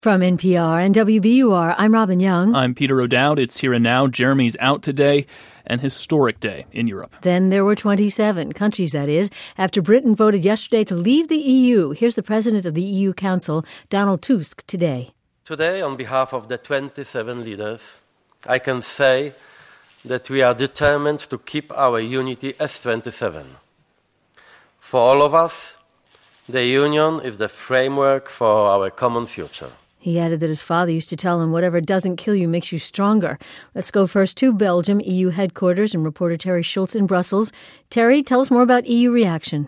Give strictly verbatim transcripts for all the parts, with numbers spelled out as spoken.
From N P R and W B U R, I'm Robin Young. I'm Peter O'Dowd. It's Here and Now. Jeremy's out today. An historic day in Europe. Then there were twenty-seven countries, that is, after Britain voted yesterday to leave the E U. Here's the president of the E U Council, Donald Tusk, today. Today, on behalf of the twenty-seven leaders, I can say that we are determined to keep our unity as twenty-seven. For all of us, the Union is the framework for our common future. He added that his father used to tell him, whatever doesn't kill you makes you stronger. Let's go first to Belgium, E U headquarters, and reporter Terry Schultz in Brussels. Terry, tell us more about E U reaction.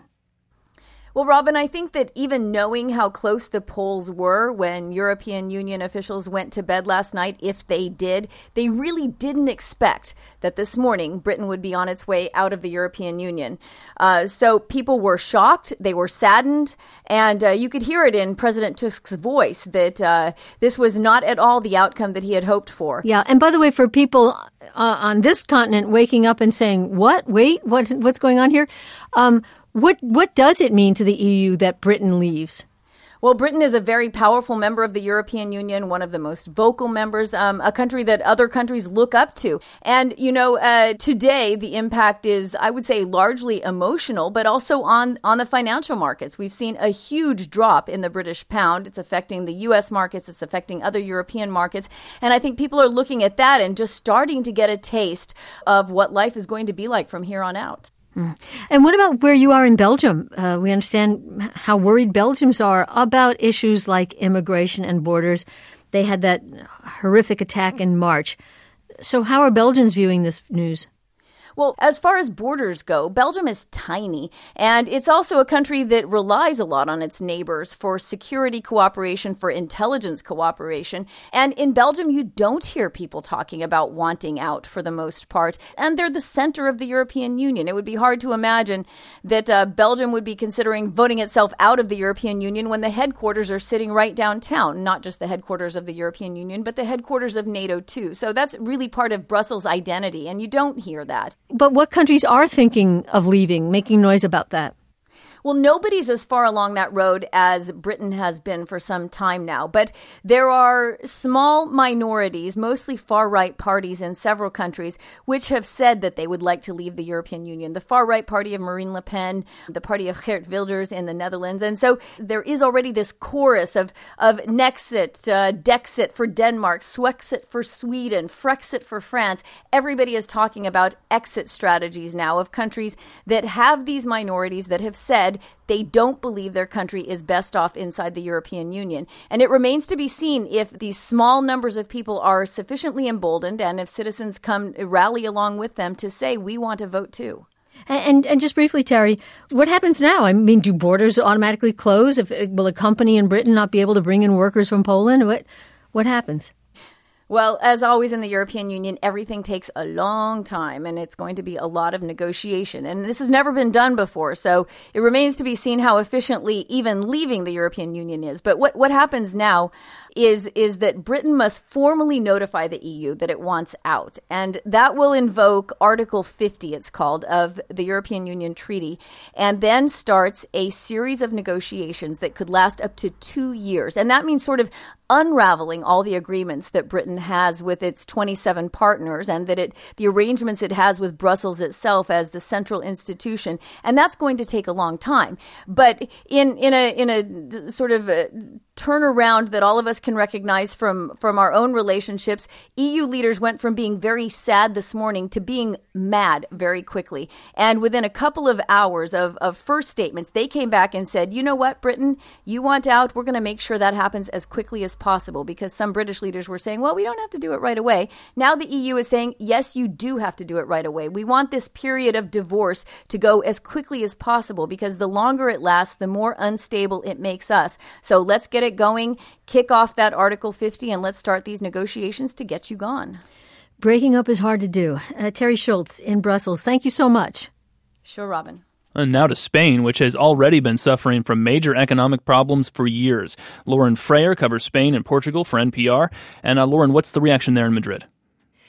Well, Robin, I think that even knowing how close the polls were when European Union officials went to bed last night, if they did, they really didn't expect that this morning Britain would be on its way out of the European Union. Uh, so people were shocked, they were saddened, and uh, you could hear it in President Tusk's voice that uh, this was not at all the outcome that he had hoped for. Yeah, and by the way, for people uh, on this continent waking up and saying, what, wait, what, what's going on here? Um, What what does it mean to the E U that Britain leaves? Well, Britain is a very powerful member of the European Union, one of the most vocal members, um, a country that other countries look up to. And, you know, uh, today the impact is, I would say, largely emotional, but also on, on the financial markets. We've seen a huge drop in the British pound. It's affecting the U S markets. It's affecting other European markets. And I think people are looking at that and just starting to get a taste of what life is going to be like from here on out. Mm. And what about where you are in Belgium? Uh, we understand how worried Belgians are about issues like immigration and borders. They had that horrific attack in March. So how are Belgians viewing this news? Well, as far as borders go, Belgium is tiny, and it's also a country that relies a lot on its neighbors for security cooperation, for intelligence cooperation. And in Belgium, you don't hear people talking about wanting out for the most part, and they're the center of the European Union. It would be hard to imagine that uh, Belgium would be considering voting itself out of the European Union when the headquarters are sitting right downtown, not just the headquarters of the European Union, but the headquarters of NATO too. So that's really part of Brussels' identity, and you don't hear that. But what countries are thinking of leaving, making noise about that? Well, nobody's as far along that road as Britain has been for some time now. But there are small minorities, mostly far-right parties in several countries, which have said that they would like to leave the European Union. The far-right party of Marine Le Pen, the party of Geert Wilders in the Netherlands. And so there is already this chorus of, of Nexit, uh, Dexit for Denmark, Swexit for Sweden, Frexit for France. Everybody is talking about exit strategies now of countries that have these minorities that have said they don't believe their country is best off inside the European Union. And it remains to be seen if these small numbers of people are sufficiently emboldened and if citizens come rally along with them to say, we want to vote too. And and just briefly, Terry, what happens now? I mean, do borders automatically close? If, will a company in Britain not be able to bring in workers from Poland? What what happens? Well, as always in the European Union, everything takes a long time, and it's going to be a lot of negotiation. And this has never been done before, so it remains to be seen how efficiently even leaving the European Union is. But what, what happens now is, is that Britain must formally notify the E U that it wants out. And that will invoke Article fifty, it's called, of the European Union Treaty, and then starts a series of negotiations that could last up to two years. And that means sort of unraveling all the agreements that Britain has with its twenty-seven partners and that it the arrangements it has with Brussels itself as the central institution. And that's going to take a long time. But in in a in a sort of a turnaround that all of us can recognize from, from our own relationships, E U leaders went from being very sad this morning to being mad very quickly. And within a couple of hours of, of first statements, they came back and said, you know what, Britain, you want out. We're going to make sure that happens as quickly as possible, because some British leaders were saying, well, we don't have to do it right away. Now the E U is saying, yes, you do have to do it right away. We want this period of divorce to go as quickly as possible, because the longer it lasts, the more unstable it makes us. So let's get it going, kick off that Article fifty, and let's start these negotiations to get you gone. Breaking up is hard to do. Uh, Terry Schultz in Brussels, thank you so much. Sure, Robin. And now to Spain, which has already been suffering from major economic problems for years. Lauren Freyer covers Spain and Portugal for N P R. And uh, Lauren, what's the reaction there in Madrid?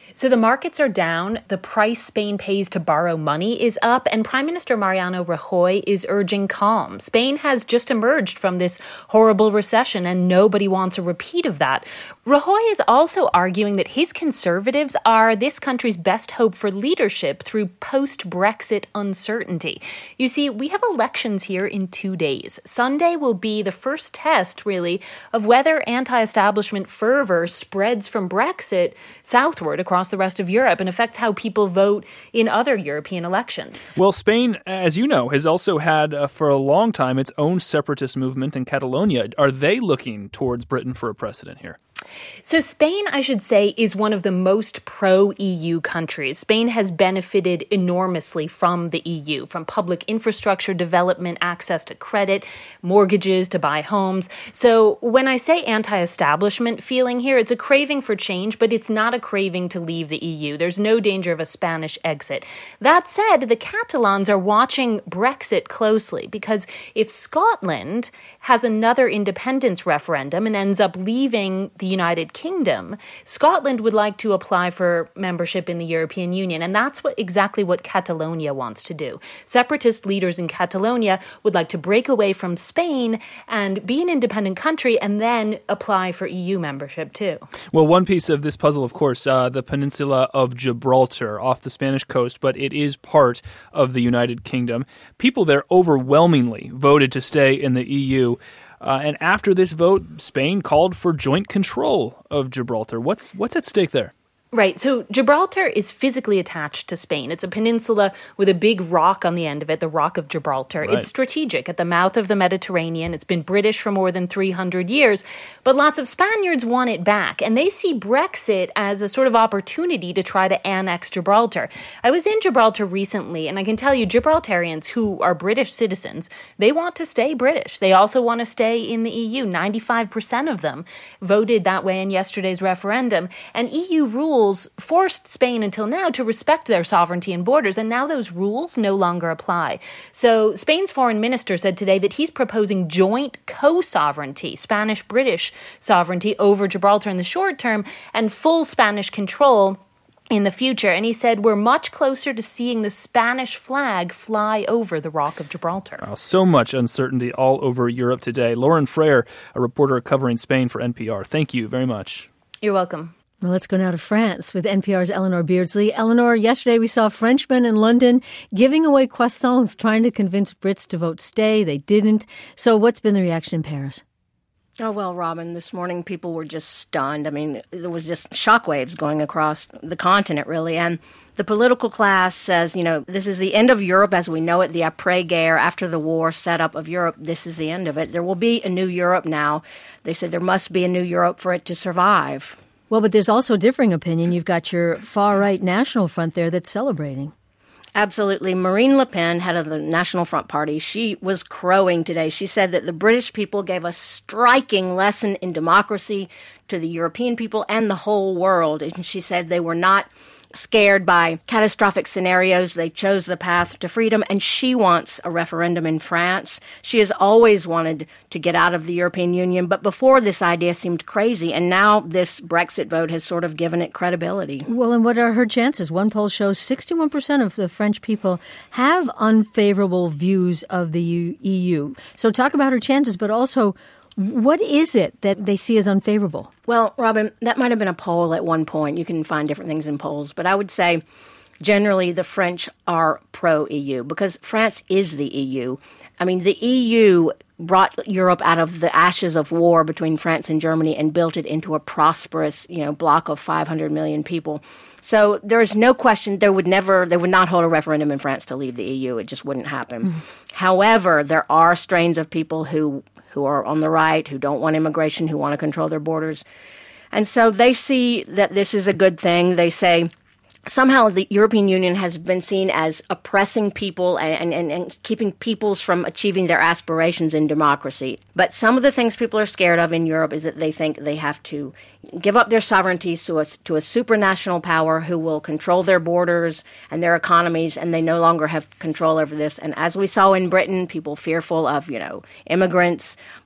So the markets are down, the price Spain pays to borrow money is up, and Prime Minister Mariano Rajoy is urging calm. Spain has just emerged from this horrible recession, and nobody wants a repeat of that. Rajoy is also arguing that his Conservatives are this country's best hope for leadership through post-Brexit uncertainty. You see, we have elections here in two days. Sunday will be the first test, really, of whether anti-establishment fervor spreads from Brexit southward across the rest of Europe and affects how people vote in other European elections. Well, Spain, as you know, has also had uh, for a long time its own separatist movement in Catalonia. Are they looking towards Britain for a precedent here? So Spain, I should say, is one of the most pro-E U countries. Spain has benefited enormously from the E U, from public infrastructure development, access to credit, mortgages to buy homes. So when I say anti-establishment feeling here, it's a craving for change, but it's not a craving to leave the E U. There's no danger of a Spanish exit. That said, the Catalans are watching Brexit closely because if Scotland has another independence referendum and ends up leaving the United Kingdom, Scotland would like to apply for membership in the European Union, and that's what exactly what Catalonia wants to do. Separatist leaders in Catalonia would like to break away from Spain and be an independent country and then apply for E U membership too. Well, one piece of this puzzle, of course, uh, the peninsula of Gibraltar off the Spanish coast, but it is part of the United Kingdom. People there overwhelmingly voted to stay in the E U. Uh, and after this vote, Spain called for joint control of Gibraltar. What's what's at stake there? Right. So Gibraltar is physically attached to Spain. It's a peninsula with a big rock on the end of it, the Rock of Gibraltar. Right. It's strategic at the mouth of the Mediterranean. It's been British for more than three hundred years. But lots of Spaniards want it back. And they see Brexit as a sort of opportunity to try to annex Gibraltar. I was in Gibraltar recently, and I can tell you Gibraltarians who are British citizens, they want to stay British. They also want to stay in the E U. ninety-five percent of them voted that way in yesterday's referendum. And E U rules forced Spain until now to respect their sovereignty and borders, and now those rules no longer apply. So Spain's foreign minister said today that he's proposing joint co-sovereignty, Spanish-British sovereignty over Gibraltar in the short term, and full Spanish control in the future. And he said, we're much closer to seeing the Spanish flag fly over the Rock of Gibraltar. Wow, so much uncertainty all over Europe today. Lauren Frayer, a reporter covering Spain for N P R. Thank you very much. You're welcome. Well, let's go now to France with N P R's Eleanor Beardsley. Eleanor, yesterday we saw Frenchmen in London giving away croissants, trying to convince Brits to vote stay. They didn't. So what's been the reaction in Paris? Oh, well, Robin, this morning people were just stunned. I mean, there was just shockwaves going across the continent, really. And the political class says, you know, this is the end of Europe as we know it, the après-guerre, after the war setup of Europe. This is the end of it. There will be a new Europe now. They said there must be a new Europe for it to survive. Well, but there's also differing opinion. You've got your far-right National Front there that's celebrating. Absolutely. Marine Le Pen, head of the National Front Party, she was crowing today. She said that the British people gave a striking lesson in democracy to the European people and the whole world. And she said they were not scared by catastrophic scenarios. They chose the path to freedom, and she wants a referendum in France. She has always wanted to get out of the European Union, but before this idea seemed crazy, and now this Brexit vote has sort of given it credibility. Well, and what are her chances? One poll shows sixty-one percent of the French people have unfavorable views of the E U. So talk about her chances, but also what is it that they see as unfavorable? Well, Robin, that might have been a poll at one point. You can find different things in polls. But I would say generally the French are pro-E U because France is the E U. I mean, the E U brought Europe out of the ashes of war between France and Germany and built it into a prosperous, you know, bloc of five hundred million people. So there is no question they would never, they would not hold a referendum in France to leave the E U. It just wouldn't happen. Mm-hmm. However, there are strains of people who, who are on the right, who don't want immigration, who want to control their borders. And so they see that this is a good thing. They say, somehow the European Union has been seen as oppressing people and, and, and keeping peoples from achieving their aspirations in democracy. But some of the things people are scared of in Europe is that they think they have to give up their sovereignty to a, to a supranational power who will control their borders and their economies, and they no longer have control over this. And as we saw in Britain, people fearful of, you know, immigrants,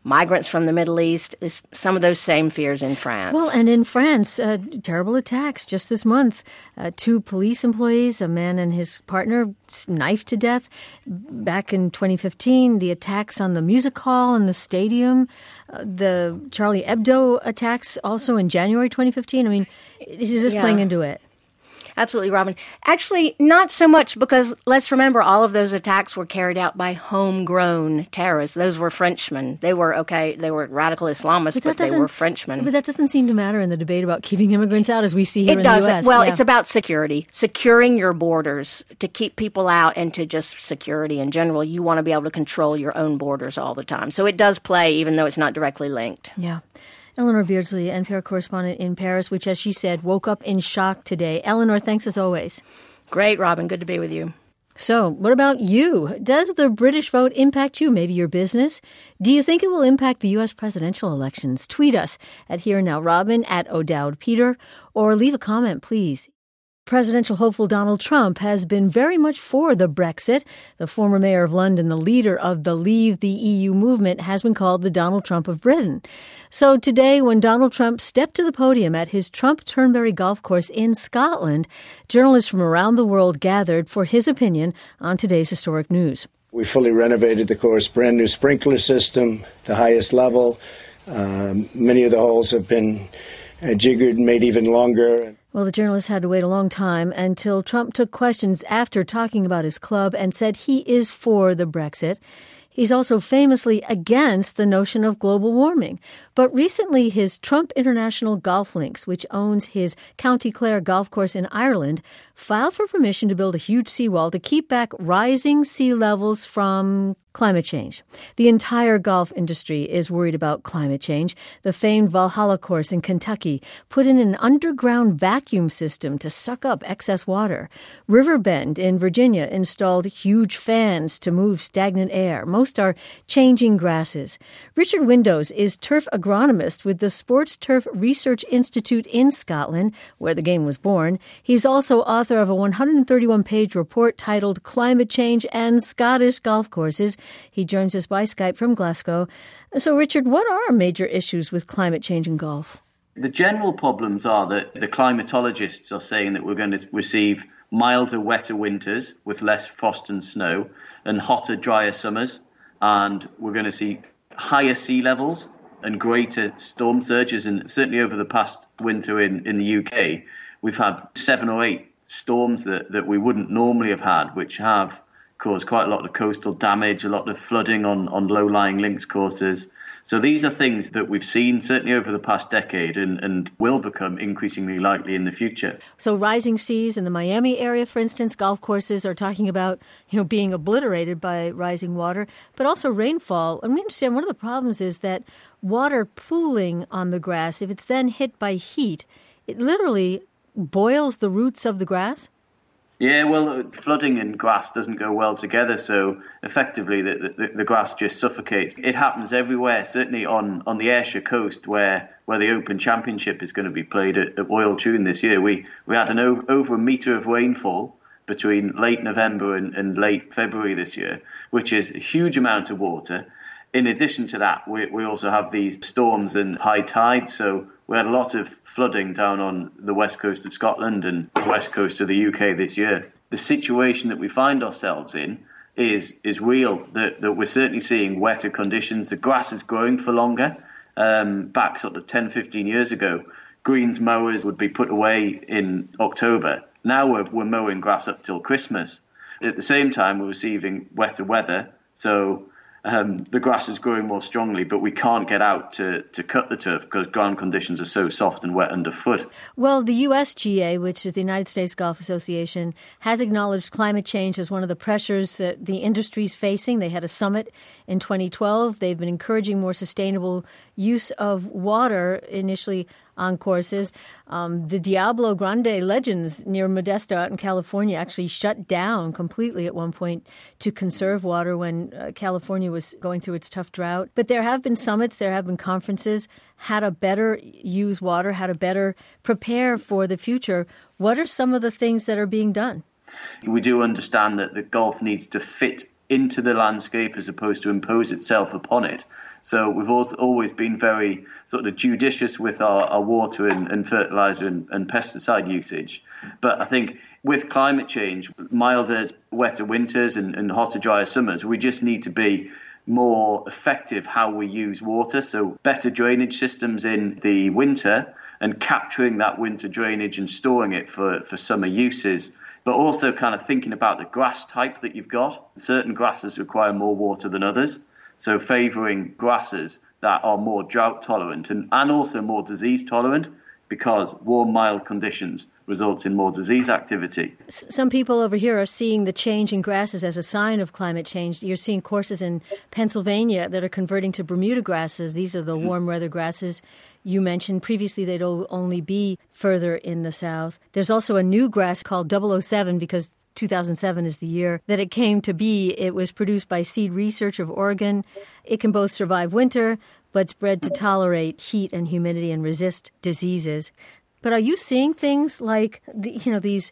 migrants from the Middle East. It's some of those same fears in France. Well, and in France, uh, terrible attacks just this month. Uh, two police employees, a man and his partner, knifed to death. Back in twenty fifteen, the attacks on the music hall and the stadium, uh, the Charlie Hebdo attacks also in January twenty fifteen. I mean, is this Yeah. playing into it? Absolutely, Robin. Actually, not so much, because let's remember all of those attacks were carried out by homegrown terrorists. Those were Frenchmen. They were, okay, they were radical Islamists, but, that they doesn't- were Frenchmen. But that doesn't seem to matter in the debate about keeping immigrants out, as we see here It in doesn't. the U S. Well, Yeah. it's about security, securing your borders to keep people out, and to just security in general. You want to be able to control your own borders all the time. So it does play, even though it's not directly linked. Yeah. Eleanor Beardsley, N P R correspondent in Paris, which, as she said, woke up in shock today. Eleanor, thanks as always. Great, Robin. Good to be with you. So, what about you? Does the British vote impact you, maybe your business? Do you think it will impact the U S presidential elections? Tweet us at Here Now Robin, at O'Dowd Peter, or leave a comment, please. Presidential hopeful Donald Trump has been very much for the Brexit. The former mayor of London, the leader of the Leave the E U movement, has been called the Donald Trump of Britain. So today, when Donald Trump stepped to the podium at his Trump Turnberry golf course in Scotland, journalists from around the world gathered for his opinion on today's historic news. We fully renovated the course, brand new sprinkler system, the highest level. Um, many of the holes have been uh, jiggered and made even longer. Well, the journalist had to wait a long time until Trump took questions after talking about his club and said he is for the Brexit. He's also famously against the notion of global warming. But recently, his Trump International Golf Links, which owns his County Clare golf course in Ireland, filed for permission to build a huge seawall to keep back rising sea levels from climate change. The entire golf industry is worried about climate change. The famed Valhalla course in Kentucky put in an underground vacuum system to suck up excess water. Riverbend in Virginia installed huge fans to move stagnant air. Most are changing grasses. Richard Windows is turf agronomist with the Sports Turf Research Institute in Scotland, where the game was born. He's also author of a one hundred thirty-one page report titled Climate Change and Scottish Golf Courses. He joins us by Skype from Glasgow. So, Richard, what are major issues with climate change in golf? The general problems are that the climatologists are saying that we're going to receive milder, wetter winters with less frost and snow, and hotter, drier summers. And we're going to see higher sea levels and greater storm surges. And certainly over the past winter in, in the U K, we've had seven or eight storms that, that we wouldn't normally have had, which have caused quite a lot of coastal damage, a lot of flooding on, on low-lying links courses. So these are things that we've seen certainly over the past decade and, and will become increasingly likely in the future. So rising seas in the Miami area, for instance, golf courses are talking about, you know, being obliterated by rising water, but also rainfall. And we understand one of the problems is that water pooling on the grass, if it's then hit by heat, it literally boils the roots of the grass? Yeah, well, flooding and grass doesn't go well together, so effectively the, the, the grass just suffocates. It happens everywhere, certainly on, on the Ayrshire coast where, where the Open Championship is going to be played at, at Royal Troon this year. We we had an o- over a metre of rainfall between late November and, and late February this year, which is a huge amount of water. In addition to that, we, we also have these storms and high tides, so we had a lot of flooding down on the west coast of Scotland and the west coast of the U K this year. The situation that we find ourselves in is is real, that, that we're certainly seeing wetter conditions. The grass is growing for longer. Um, back sort of ten, fifteen years ago, greens mowers would be put away in October. Now we're, we're mowing grass up till Christmas. At the same time, we're receiving wetter weather, so Um, the grass is growing more strongly, but we can't get out to, to cut the turf because ground conditions are so soft and wet underfoot. Well, the U S G A, which is the United States Golf Association, has acknowledged climate change as one of the pressures that the industry is facing. They had a summit in twenty twelve. They've been encouraging more sustainable use of water initially on courses. Um, the Diablo Grande Legends near Modesto out in California actually shut down completely at one point to conserve water when uh, California was going through its tough drought. But there have been summits, there have been conferences, how to better use water, how to better prepare for the future. What are some of the things that are being done? We do understand that the golf needs to fit into the landscape as opposed to impose itself upon it. So we've also always been very sort of judicious with our, our water and, and fertilizer and, and pesticide usage. But I think with climate change, milder, wetter winters and, and hotter, drier summers, we just need to be more effective how we use water. So better drainage systems in the winter and capturing that winter drainage and storing it for, for summer uses. But also kind of thinking about the grass type that you've got. Certain grasses require more water than others. So favouring grasses that are more drought tolerant and, and also more disease tolerant, because warm, mild conditions results in more disease activity. Some people over here are seeing the change in grasses as a sign of climate change. You're seeing courses in Pennsylvania that are converting to Bermuda grasses. These are the warm weather grasses you mentioned. Previously, they'd only be further in the south. There's also a new grass called double oh seven because two thousand seven is the year that it came to be. It was produced by Seed Research of Oregon. It can both survive winter, but it's bred to tolerate heat and humidity and resist diseases. But are you seeing things like, the, you know, these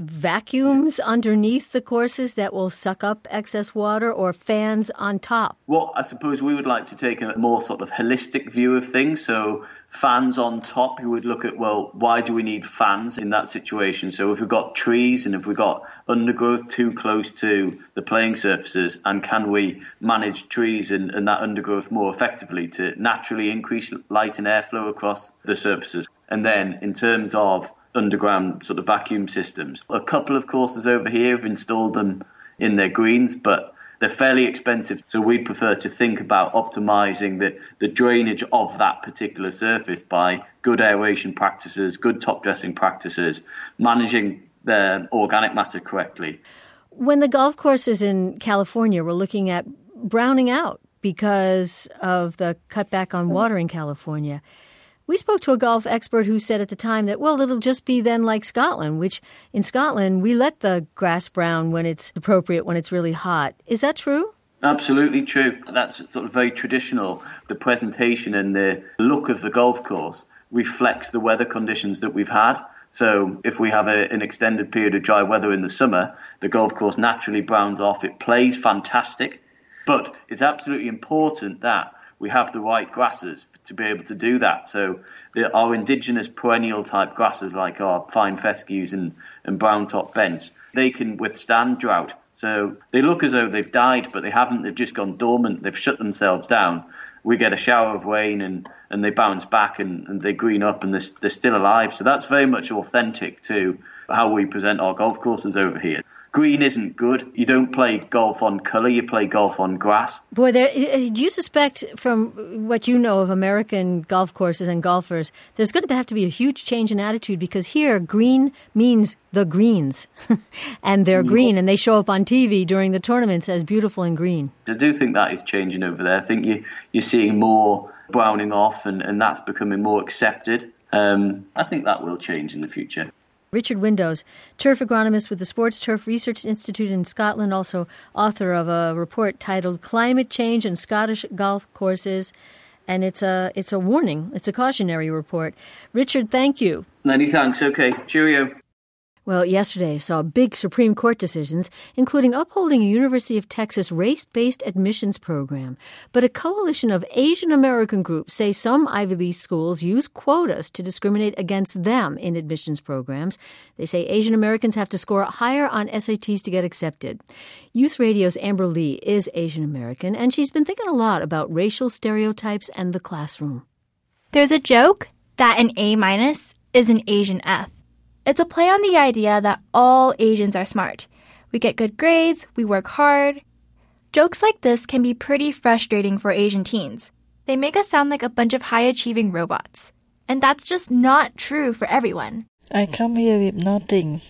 vacuums underneath the courses that will suck up excess water, or fans on top? Well, I suppose we would like to take a more sort of holistic view of things. So fans on top, you would look at, well, why do we need fans in that situation? So if we've got trees and if we've got undergrowth too close to the playing surfaces, and can we manage trees and, and that undergrowth more effectively to naturally increase light and airflow across the surfaces? And then in terms of underground sort of vacuum systems, a couple of courses over here have installed them in their greens, but they're fairly expensive. So we prefer to think about optimizing the, the drainage of that particular surface by good aeration practices, good top dressing practices, managing the organic matter correctly. When the golf courses in California were looking at browning out because of the cutback on water in California, we spoke to a golf expert who said at the time that, well, it'll just be then like Scotland, which in Scotland, we let the grass brown when it's appropriate, when it's really hot. Is that true? Absolutely true. That's sort of very traditional. The presentation and the look of the golf course reflects the weather conditions that we've had. So if we have a, an extended period of dry weather in the summer, the golf course naturally browns off. It plays fantastic. But it's absolutely important that we have the right grasses to be able to do that. So there are indigenous perennial type grasses like our fine fescues and, and brown top bents. They can withstand drought. So they look as though they've died, but they haven't. They've just gone dormant. They've shut themselves down. We get a shower of rain and, and they bounce back and, and they green up and they're, they're still alive. So that's very much authentic to how we present our golf courses over here. Green isn't good. You don't play golf on colour, you play golf on grass. Boy, there, do you suspect from what you know of American golf courses and golfers, there's going to have to be a huge change in attitude, because here green means the greens and they're green and they show up on T V during the tournaments as beautiful and green. I do think that is changing over there. I think you, you're seeing more browning off and, and that's becoming more accepted. Um, I think that will change in the future. Richard Windows, turf agronomist with the Sports Turf Research Institute in Scotland, also author of a report titled Climate Change and Scottish Golf Courses. And it's a it's a warning. It's a cautionary report. Richard, thank you. Many thanks. Okay. Cheerio. Well, yesterday saw big Supreme Court decisions, including upholding a University of Texas race-based admissions program. But a coalition of Asian American groups say some Ivy League schools use quotas to discriminate against them in admissions programs. They say Asian Americans have to score higher on S A Ts to get accepted. Youth Radio's Amber Lee is Asian American, and she's been thinking a lot about racial stereotypes and the classroom. There's a joke that an A minus is an Asian F. It's a play on the idea that all Asians are smart. We get good grades, we work hard. Jokes like this can be pretty frustrating for Asian teens. They make us sound like a bunch of high-achieving robots. And that's just not true for everyone. I come here with nothing.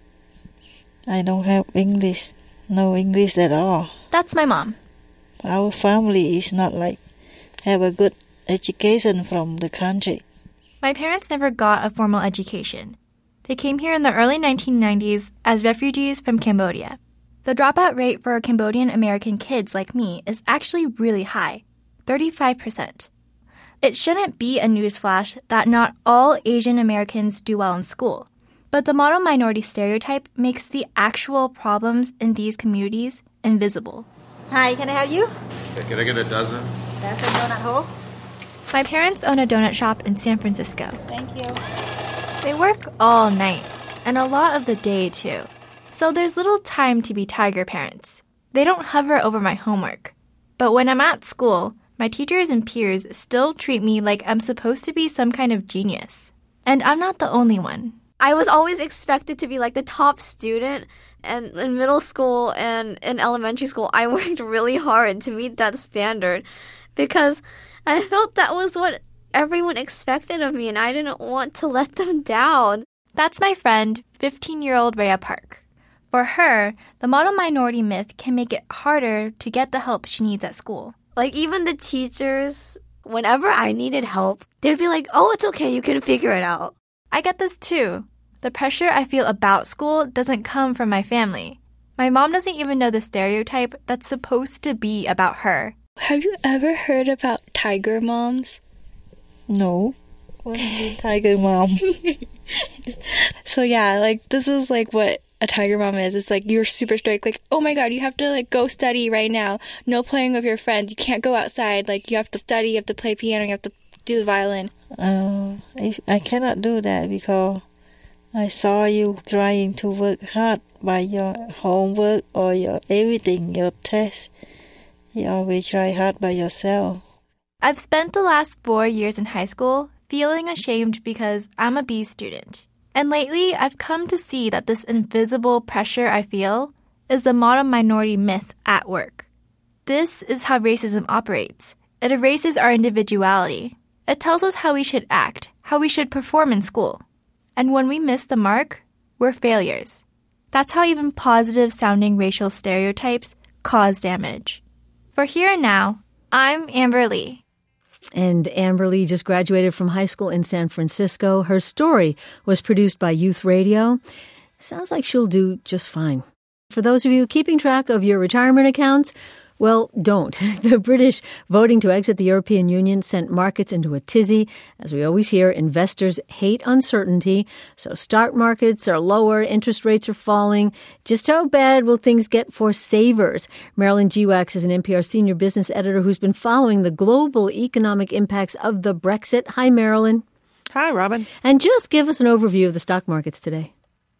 I don't have English, no English at all. That's my mom. Our family is not like have a good education from the country. My parents never got a formal education. They came here in the early nineteen nineties as refugees from Cambodia. The dropout rate for Cambodian American kids like me is actually really high, thirty-five percent. It shouldn't be a newsflash that not all Asian Americans do well in school, but the model minority stereotype makes the actual problems in these communities invisible. Hi, can I help you? Can I get a dozen? That's a donut hole. My parents own a donut shop in San Francisco. Thank you. They work all night, and a lot of the day too. So there's little time to be tiger parents. They don't hover over my homework. But when I'm at school, my teachers and peers still treat me like I'm supposed to be some kind of genius. And I'm not the only one. I was always expected to be like the top student, and in middle school and in elementary school, I worked really hard to meet that standard because I felt that was what everyone expected of me, and I didn't want to let them down. That's my friend, fifteen-year-old Rhea Park. For her, the model minority myth can make it harder to get the help she needs at school. Like, even the teachers, whenever I needed help, they'd be like, oh, it's okay, you can figure it out. I get this too. The pressure I feel about school doesn't come from my family. My mom doesn't even know the stereotype that's supposed to be about her. Have you ever heard about tiger moms? No. What's the tiger mom? So yeah, like this is like what a tiger mom is. It's like you're super strict. Like, oh my god, you have to like go study right now. No playing with your friends. You can't go outside. Like you have to study. You have to play piano. You have to do the violin. Uh, I, I cannot do that because I saw you trying to work hard by your homework or your everything, your test. You always try hard by yourself. I've spent the last four years in high school feeling ashamed because I'm a B student. And lately, I've come to see that this invisible pressure I feel is the model minority myth at work. This is how racism operates. It erases our individuality. It tells us how we should act, how we should perform in school. And when we miss the mark, we're failures. That's how even positive-sounding racial stereotypes cause damage. For Here and Now, I'm Amber Lee. And Amber Lee just graduated from high school in San Francisco. Her story was produced by Youth Radio. Sounds like she'll do just fine. For those of you keeping track of your retirement accounts, well, don't. The British voting to exit the European Union sent markets into a tizzy. As we always hear, investors hate uncertainty. So stock markets are lower, interest rates are falling. Just how bad will things get for savers? Marilyn Gewax is an N P R senior business editor who's been following the global economic impacts of the Brexit. Hi, Marilyn. Hi, Robin. And just give us an overview of the stock markets today.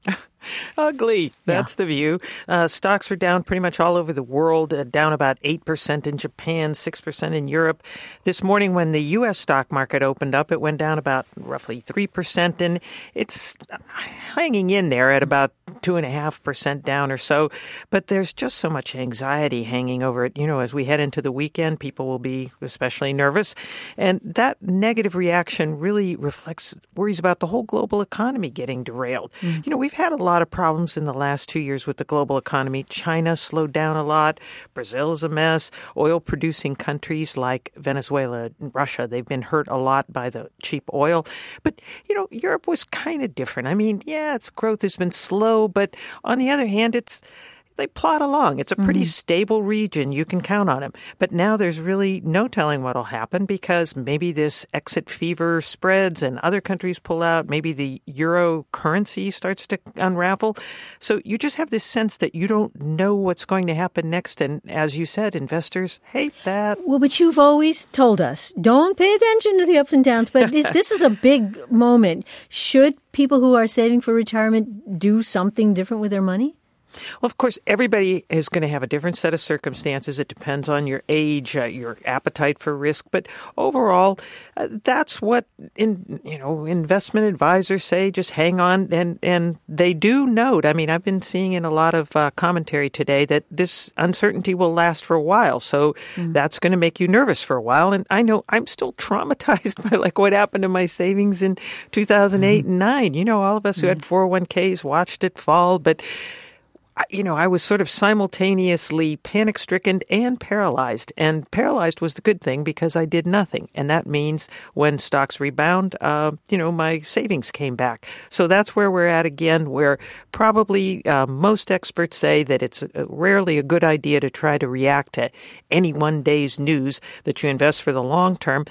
Ugly. That's yeah. the view. Uh, stocks are down pretty much all over the world, uh, down about eight percent in Japan, six percent in Europe. This morning when the U S stock market opened up, it went down about roughly three percent, and it's hanging in there at about two point five percent down or so. But there's just so much anxiety hanging over it. You know, as we head into the weekend, people will be especially nervous. And that negative reaction really reflects worries about the whole global economy getting derailed. Mm. You know, we've had a lot of problems in the last two years with the global economy. China slowed down a lot. Brazil is a mess. Oil-producing countries like Venezuela and Russia, they've been hurt a lot by the cheap oil. But, you know, Europe was kind of different. I mean, yeah, its growth has been slow, but on the other hand, it's they plod along. It's a pretty mm-hmm. stable region. You can count on them. But now there's really no telling what will happen because maybe this exit fever spreads and other countries pull out. Maybe the euro currency starts to unravel. So you just have this sense that you don't know what's going to happen next. And as you said, investors hate that. Well, but you've always told us, don't pay attention to the ups and downs. But this, this is a big moment. Should people who are saving for retirement do something different with their money? Well, of course, everybody is going to have a different set of circumstances. It depends on your age, uh, your appetite for risk. But overall, uh, that's what in, you know investment advisors say. Just hang on. And, and they do note, I mean, I've been seeing in a lot of uh, commentary today that this uncertainty will last for a while. So mm. that's going to make you nervous for a while. And I know I'm still traumatized by like what happened to my savings in two thousand eight mm. and nine. You know, all of us mm. who had four oh one k's watched it fall. But you know, I was sort of simultaneously panic-stricken and paralyzed. And paralyzed was the good thing because I did nothing. And that means when stocks rebound, uh, you know, my savings came back. So that's where we're at again, where probably uh, most experts say that it's a, rarely a good idea to try to react to any one day's news, that you invest for the long term.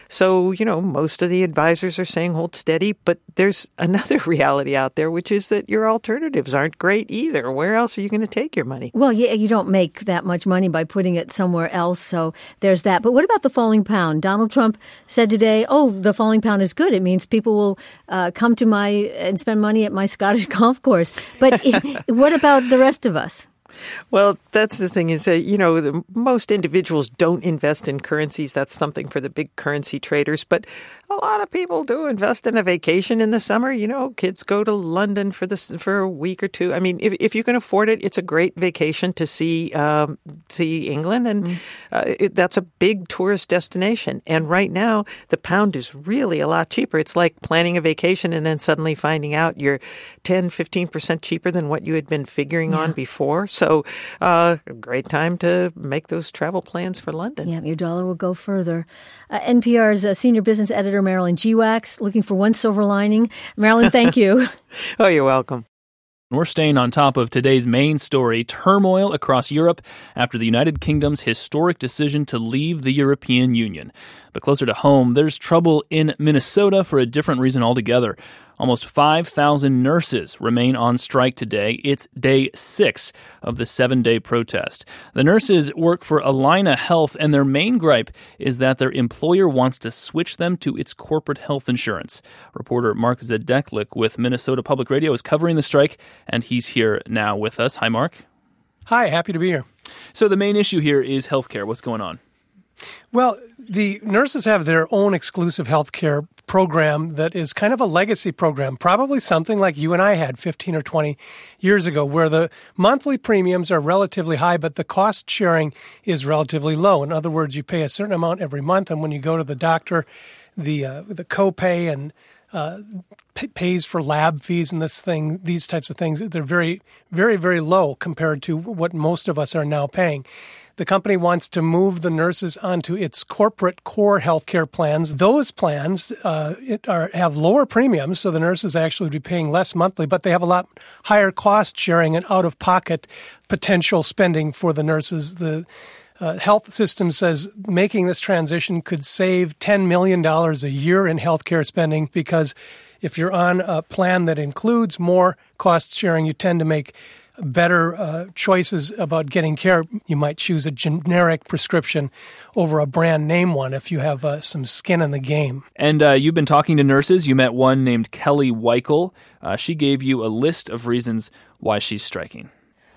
So, you know, most of the advisors are saying hold steady, but there's another reality out there, which is that your alternatives aren't great either. Where else are you going to take your money? Well, yeah, you don't make that much money by putting it somewhere else, so there's that. But what about the falling pound? Donald Trump said today, oh, the falling pound is good. It means people will uh, come to my and spend money at my Scottish golf course. But what about the rest of us? Well, that's the thing is that, you know, the, most individuals don't invest in currencies. That's something for the big currency traders. But a lot of people do invest in a vacation in the summer. You know, kids go to London for this for a week or two. I mean, if if you can afford it, it's a great vacation to see um, see England. And mm. uh, it, that's a big tourist destination. And right now, the pound is really a lot cheaper. It's like planning a vacation and then suddenly finding out you're ten, fifteen percent cheaper than what you had been figuring yeah. on before. So uh, a great time to make those travel plans for London. Yeah, your dollar will go further. Uh, N P R's uh, senior business editor, Marilyn Gewax, looking for one silver lining. Marilyn, thank you. Oh, you're welcome. We're staying on top of today's main story, turmoil across Europe after the United Kingdom's historic decision to leave the European Union. But closer to home, there's trouble in Minnesota for a different reason altogether. Almost five thousand nurses remain on strike today. It's day six of the seven-day protest. The nurses work for Allina Health, and their main gripe is that their employer wants to switch them to its corporate health insurance. Reporter Mark Zadeklik with Minnesota Public Radio is covering the strike, and he's here now with us. Hi, Mark. Hi, happy to be here. So the main issue here is healthcare. What's going on? Well, the nurses have their own exclusive health care program that is kind of a legacy program, probably something like you and I had fifteen or twenty years ago, where the monthly premiums are relatively high, but the cost sharing is relatively low. In other words, you pay a certain amount every month, and when you go to the doctor, the uh, the copay and uh, p- pays for lab fees and this thing, these types of things, they're very, very, very low compared to what most of us are now paying. The company wants to move the nurses onto its corporate core healthcare plans. Those plans uh, it are, have lower premiums, so the nurses actually would be paying less monthly, but they have a lot higher cost sharing and out-of-pocket potential spending for the nurses. The uh, health system says making this transition could save ten million dollars a year in healthcare spending because if you're on a plan that includes more cost sharing, you tend to make better uh, choices about getting care. You might choose a generic prescription over a brand name one if you have uh, some skin in the game. And uh, you've been talking to nurses. You met one named Kelly Weichel. Uh, she gave you a list of reasons why she's striking.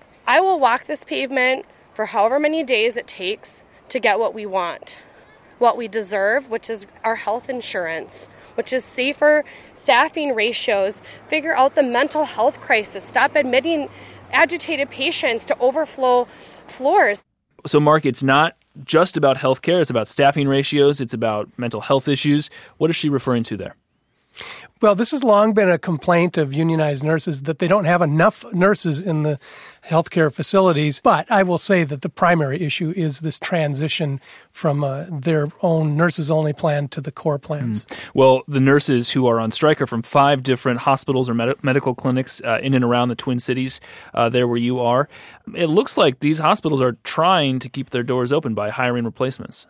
I will walk this pavement for however many days it takes to get what we want, what we deserve, which is our health insurance, which is safer staffing ratios, figure out the mental health crisis, stop admitting agitated patients to overflow floors. So, Mark, it's not just about healthcare. It's about staffing ratios. It's about mental health issues. What is she referring to there? Well, this has long been a complaint of unionized nurses that they don't have enough nurses in the healthcare facilities. But I will say that the primary issue is this transition from uh, their own nurses-only plan to the core plans. Mm. Well, the nurses who are on strike are from five different hospitals or med- medical clinics uh, in and around the Twin Cities, uh, there where you are. It looks like these hospitals are trying to keep their doors open by hiring replacements.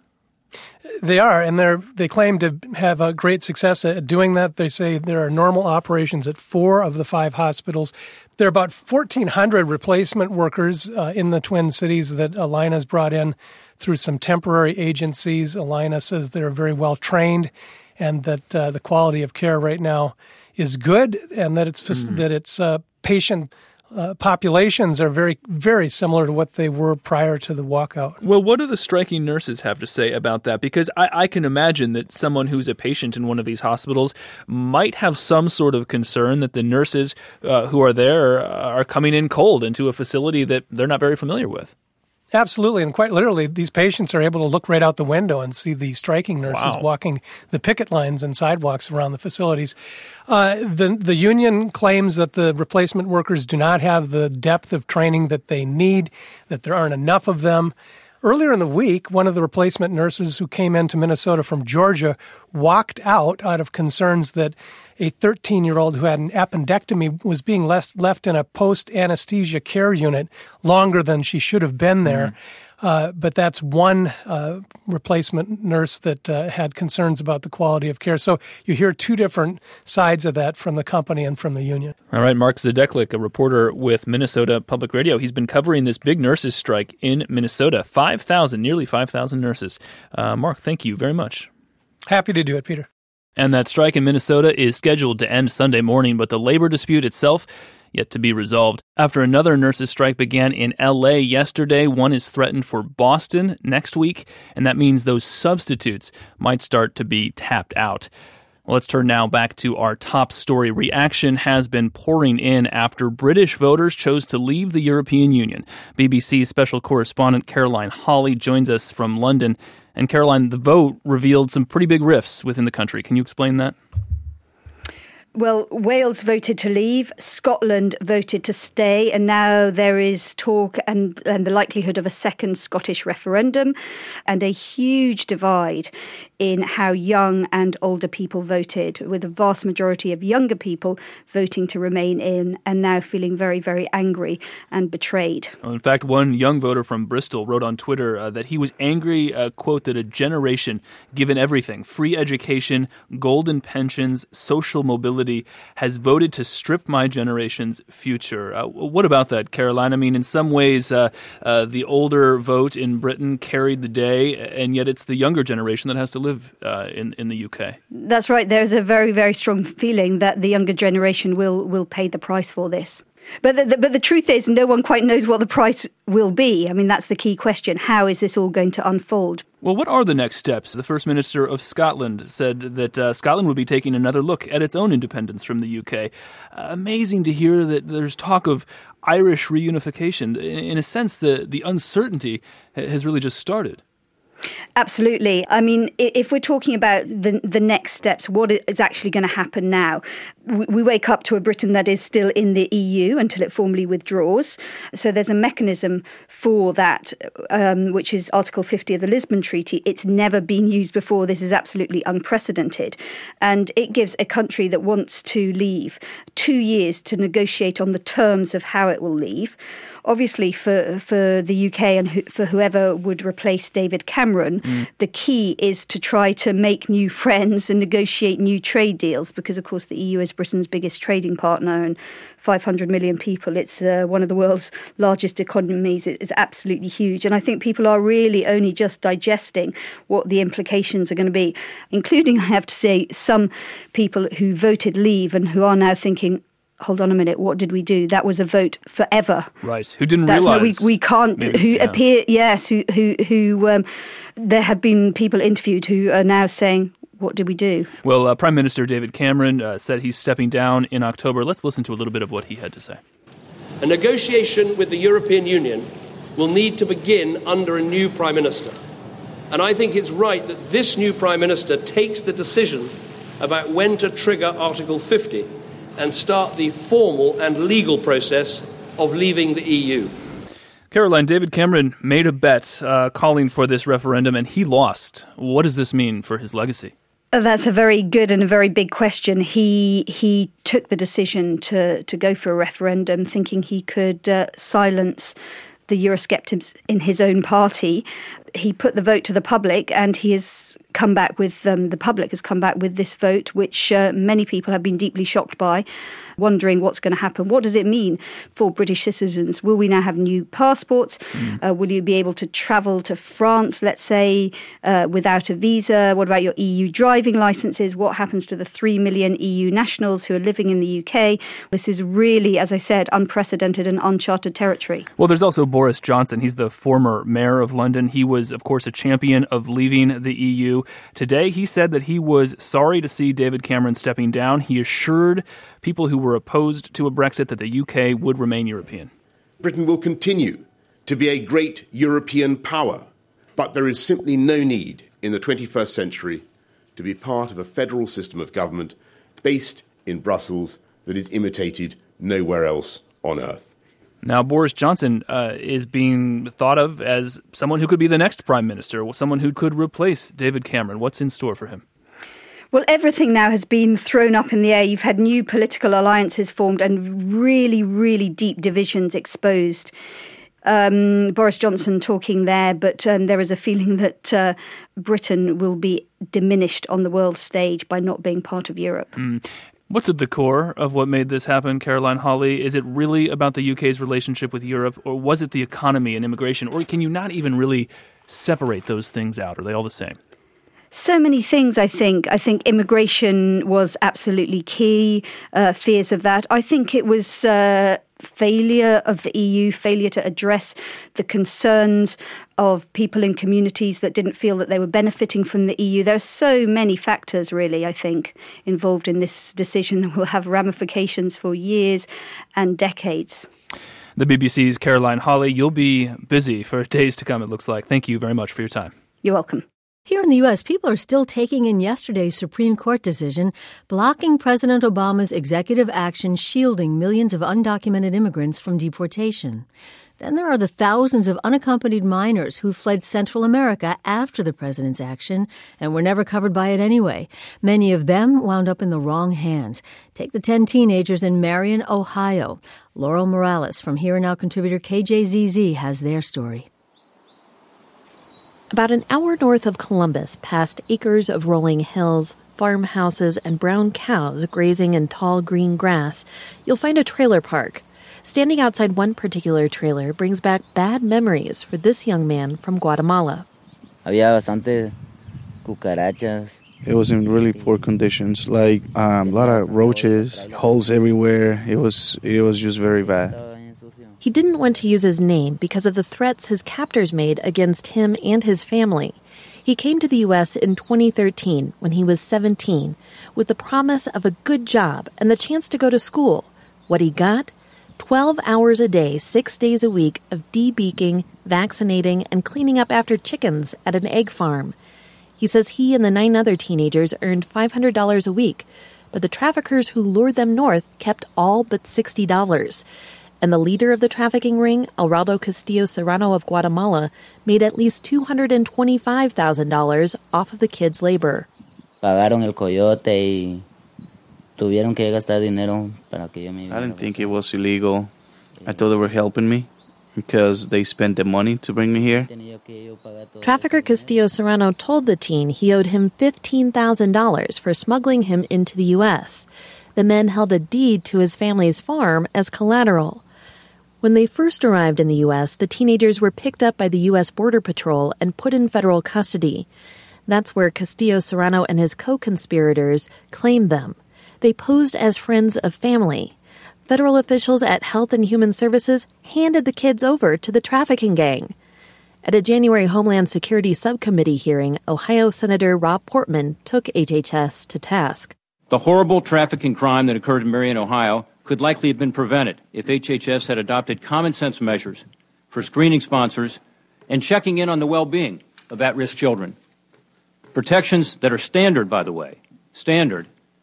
They are, and they they claim to have a great success at doing that. They say there are normal operations at four of the five hospitals. There are about fourteen hundred replacement workers uh, in the Twin Cities that Allina's brought in through some temporary agencies. Allina says they're very well trained and that uh, the quality of care right now is good and that it's mm-hmm. that it's uh, patient Uh, populations are very, very similar to what they were prior to the walkout. Well, what do the striking nurses have to say about that? Because I, I can imagine that someone who's a patient in one of these hospitals might have some sort of concern that the nurses uh, who are there are coming in cold into a facility that they're not very familiar with. Absolutely. And quite literally, these patients are able to look right out the window and see the striking nurses wow. walking the picket lines and sidewalks around the facilities. Uh, the, the union claims that the replacement workers do not have the depth of training that they need, that there aren't enough of them. Earlier in the week, one of the replacement nurses who came into Minnesota from Georgia walked out out of concerns that a thirteen-year-old who had an appendectomy was being left, left in a post-anesthesia care unit longer than she should have been there. Uh, but that's one uh, replacement nurse that uh, had concerns about the quality of care. So you hear two different sides of that from the company and from the union. All right, Mark Zadeklik, a reporter with Minnesota Public Radio. He's been covering this big nurses strike in Minnesota. five thousand, nearly five thousand nurses. Uh, Mark, thank you very much. Happy to do it, Peter. And that strike in Minnesota is scheduled to end Sunday morning, but the labor dispute itself yet to be resolved. After another nurses' strike began in L A yesterday, one is threatened for Boston next week, and that means those substitutes might start to be tapped out. Well, let's turn now back to our top story. Reaction has been pouring in after British voters chose to leave the European Union. B B C special correspondent Caroline Hawley joins us from London. And Caroline, the vote revealed some pretty big rifts within the country. Can you explain that? Well, Wales voted to leave, Scotland voted to stay, and now there is talk and, and the likelihood of a second Scottish referendum, and a huge divide in how young and older people voted, with a vast majority of younger people voting to remain in and now feeling very, very angry and betrayed. Well, in fact, one young voter from Bristol wrote on Twitter uh, that he was angry, uh, quote, that a generation given everything, free education, golden pensions, social mobility, has voted to strip my generation's future. Uh, what about that, Caroline? I mean, in some ways, uh, uh, the older vote in Britain carried the day, and yet it's the younger generation that has to live uh, in, in the U K. That's right. There's a very, very strong feeling that the younger generation will, will pay the price for this. But the, the, but the truth is, no one quite knows what the price will be. I mean, that's the key question. How is this all going to unfold? Well, what are the next steps? The First Minister of Scotland said that uh, Scotland would be taking another look at its own independence from the U K. Uh, amazing to hear that there's talk of Irish reunification. In, in a sense, the, the uncertainty has really just started. Absolutely. I mean, if we're talking about the the next steps, what is actually going to happen now? We wake up to a Britain that is still in the E U until it formally withdraws. So there's a mechanism for that, um, which is Article fifty of the Lisbon Treaty. It's never been used before. This is absolutely unprecedented. And it gives a country that wants to leave two years to negotiate on the terms of how it will leave. Obviously, for, for the U K and who, for whoever would replace David Cameron, mm. the key is to try to make new friends and negotiate new trade deals because, of course, the E U is Britain's biggest trading partner and five hundred million people. It's uh, one of the world's largest economies. It's absolutely huge. And I think people are really only just digesting what the implications are going to be, including, I have to say, some people who voted leave and who are now thinking, hold on a minute, what did we do? That was a vote forever. Right. Who didn't That's realize. No, we, we can't, maybe, who yeah. appear, yes, who, who, who um, there have been people interviewed who are now saying, what did we do? Well, uh, Prime Minister David Cameron uh, said he's stepping down in October. Let's listen to a little bit of what he had to say. A negotiation with the European Union will need to begin under a new Prime Minister. And I think it's right that this new Prime Minister takes the decision about when to trigger Article fifty and start the formal and legal process of leaving the E U. Caroline, David Cameron made a bet uh, calling for this referendum, and he lost. What does this mean for his legacy? That's a very good and a very big question. He he took the decision to, to go for a referendum, thinking he could uh, silence the Eurosceptics in his own party. He put the vote to the public, and he has come back with, um, the public has come back with this vote, which uh, many people have been deeply shocked by, wondering what's going to happen. What does it mean for British citizens? Will we now have new passports? Mm. Uh, will you be able to travel to France, let's say, uh, without a visa? What about your E U driving licenses? What happens to the three million E U nationals who are living in the U K? This is really, as I said, unprecedented and uncharted territory. Well, there's also Boris Johnson. He's the former mayor of London. He was, of course, a champion of leaving the E U. Today, he said that he was sorry to see David Cameron stepping down. He assured people who were opposed to a Brexit that the U K would remain European. Britain will continue to be a great European power, but there is simply no need in the twenty-first century to be part of a federal system of government based in Brussels that is imitated nowhere else on earth. Now, Boris Johnson uh, is being thought of as someone who could be the next prime minister, someone who could replace David Cameron. What's in store for him? Well, everything now has been thrown up in the air. You've had new political alliances formed and really, really deep divisions exposed. Um, Boris Johnson talking there, but um, there is a feeling that uh, Britain will be diminished on the world stage by not being part of Europe. Mm. What's at the core of what made this happen, Caroline Hawley? Is it really about the U K's relationship with Europe, or was it the economy and immigration? Or can you not even really separate those things out? Are they all the same? So many things, I think. I think immigration was absolutely key, uh, fears of that. I think it was uh, failure of the E U, failure to address the concerns of people in communities that didn't feel that they were benefiting from the E U. There are so many factors, really, I think, involved in this decision that will have ramifications for years and decades. The B B C's Caroline Hawley, you'll be busy for days to come, it looks like. Thank you very much for your time. You're welcome. Here in the U S, people are still taking in yesterday's Supreme Court decision blocking President Obama's executive action shielding millions of undocumented immigrants from deportation. Then there are the thousands of unaccompanied minors who fled Central America after the president's action and were never covered by it anyway. Many of them wound up in the wrong hands. Take the ten teenagers in Marion, Ohio. Laurel Morales from Here and Now contributor K J Z Z has their story. About an hour north of Columbus, past acres of rolling hills, farmhouses, and brown cows grazing in tall green grass, you'll find a trailer park. Standing outside one particular trailer brings back bad memories for this young man from Guatemala. Había bastante cucarachas. It was in really poor conditions, like um, a lot of roaches, holes everywhere. It was it was just very bad. He didn't want to use his name because of the threats his captors made against him and his family. He came to the U S in twenty thirteen when he was seventeen with the promise of a good job and the chance to go to school. What he got? twelve hours a day, six days a week of de-beaking, vaccinating, and cleaning up after chickens at an egg farm. He says he and the nine other teenagers earned five hundred dollars a week, but the traffickers who lured them north kept all but sixty dollars. And the leader of the trafficking ring, Alraldo Castillo Serrano of Guatemala, made at least two hundred twenty-five thousand dollars off of the kids' labor. Pagaron el coyote y tuvieron que gastar dinero para que yo me... I didn't think it was illegal. I thought they were helping me because they spent the money to bring me here. Trafficker Castillo Serrano told the teen he owed him fifteen thousand dollars for smuggling him into the U S. The men held a deed to his family's farm as collateral. When they first arrived in the U S, the teenagers were picked up by the U S Border Patrol and put in federal custody. That's where Castillo Serrano and his co-conspirators claimed them. They posed as friends of family. Federal officials at Health and Human Services handed the kids over to the trafficking gang. At a January Homeland Security Subcommittee hearing, Ohio Senator Rob Portman took H H S to task. The horrible trafficking crime that occurred in Marion, Ohio, could likely have been prevented if H H S had adopted common-sense measures for screening sponsors and checking in on the well-being of at-risk children. Protections that are standard, by the way, standard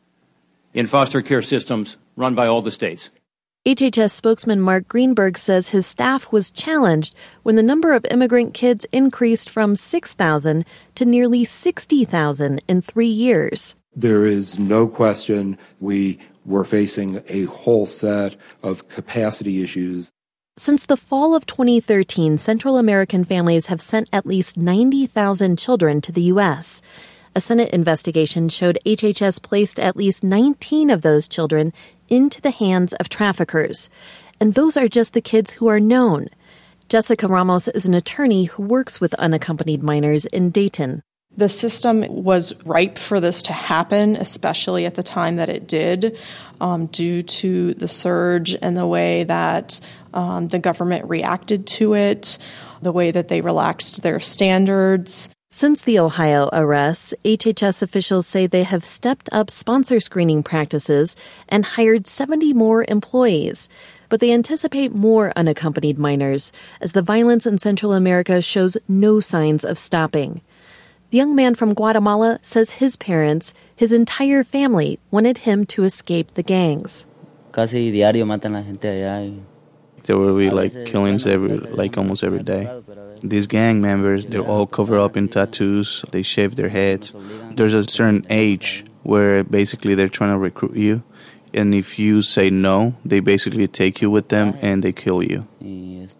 in foster care systems run by all the states. H H S spokesman Mark Greenberg says his staff was challenged when the number of immigrant kids increased from six thousand to nearly sixty thousand in three years. There is no question we were facing a whole set of capacity issues. Since the fall of twenty thirteen, Central American families have sent at least ninety thousand children to the U S. A Senate investigation showed H H S placed at least nineteen of those children into the hands of traffickers. And those are just the kids who are known. Jessica Ramos is an attorney who works with unaccompanied minors in Dayton. The system was ripe for this to happen, especially at the time that it did, um, due to the surge and the way that um, the government reacted to it, the way that they relaxed their standards. Since the Ohio arrests, H H S officials say they have stepped up sponsor screening practices and hired seventy more employees. But they anticipate more unaccompanied minors, as the violence in Central America shows no signs of stopping. The young man from Guatemala says his parents, his entire family, wanted him to escape the gangs. Casi diario matan la gente allá. There will be like killings every, like almost every day. These gang members, they're all covered up in tattoos. They shave their heads. There's a certain age where basically they're trying to recruit you. And if you say no, they basically take you with them and they kill you.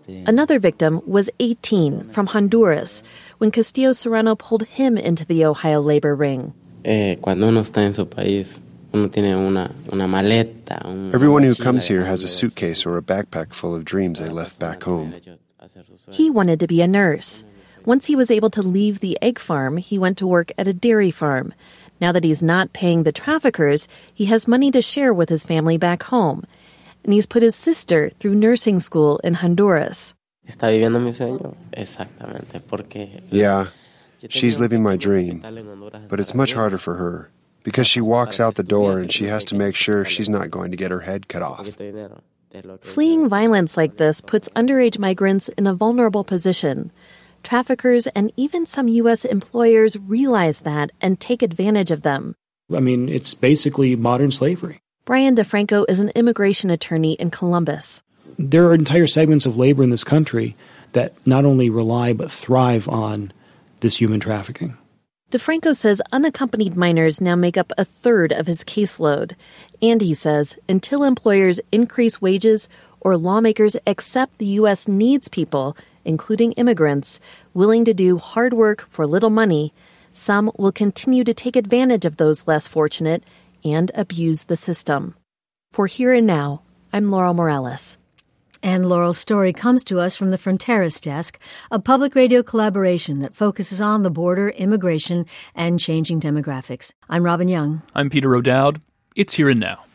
Another victim was eighteen, from Honduras, when Castillo Serrano pulled him into the Ohio labor ring. Eh, cuando uno está en su país, uno tiene una, una maleta. Un, Everyone who comes here has a suitcase or a backpack full of dreams they left back home. He wanted to be a nurse. Once he was able to leave the egg farm, he went to work at a dairy farm. Now that he's not paying the traffickers, he has money to share with his family back home. And he's put his sister through nursing school in Honduras. Está viviendo mi sueño? Exactamente, porque... Yeah, she's living my dream, but it's much harder for her, because she walks out the door and she has to make sure she's not going to get her head cut off. Fleeing violence like this puts underage migrants in a vulnerable position. Traffickers and even some U S employers realize that and take advantage of them. I mean, it's basically modern slavery. Brian DeFranco is an immigration attorney in Columbus. There are entire segments of labor in this country that not only rely but thrive on this human trafficking. DeFranco says unaccompanied minors now make up a third of his caseload. And he says until employers increase wages or lawmakers accept the U S needs people, including immigrants, willing to do hard work for little money, some will continue to take advantage of those less fortunate and abuse the system. For Here and Now, I'm Laurel Morales. And Laurel's story comes to us from the Fronteras Desk, a public radio collaboration that focuses on the border, immigration, and changing demographics. I'm Robin Young. I'm Peter O'Dowd. It's Here and Now.